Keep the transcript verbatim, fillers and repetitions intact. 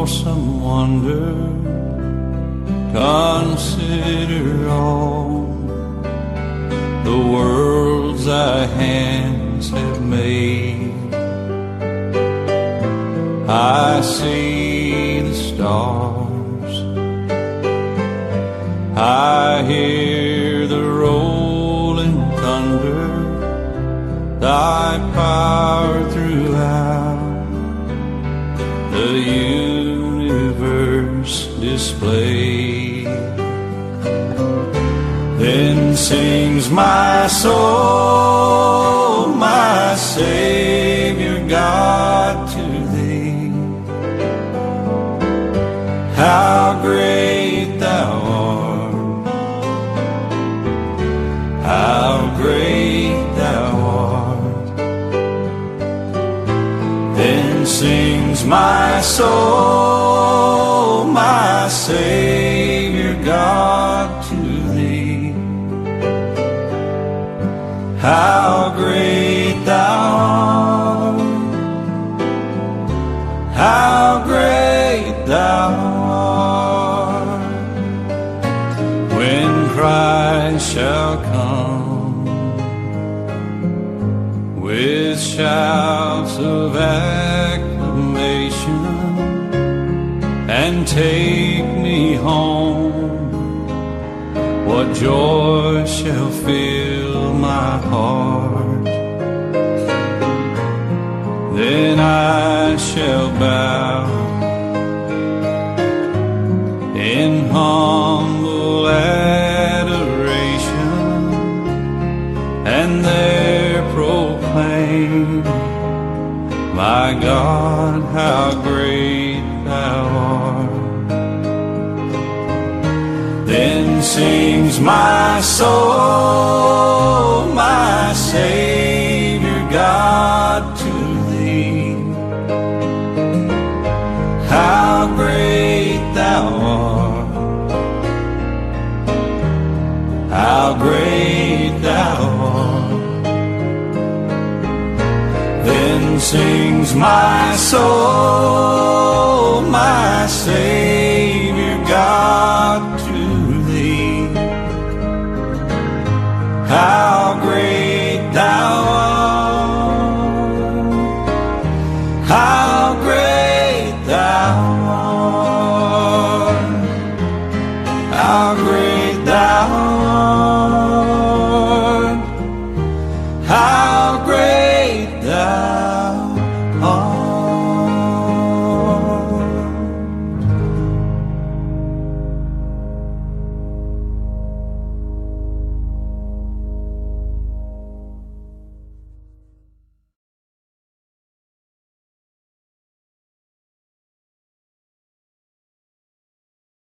awesome wonder, consider all the worlds thy hands have made. I see the stars, I hear the rolling thunder, thy power throughout the universe displayed. Then sings my soul, my Savior God, to thee. How great thou art, how great thou art. Then sings my soul, my Savior God, to thee. How great thou art, how great thou art. When Christ shall come with shouts of acclamation and take me home, what joy shall fill my heart. Then I shall bow in humble adoration and there proclaim, my God, how great thou art. Then sings my soul, my Savior God, to thee. How great thou art, how great thou art. Then sings my soul, my Savior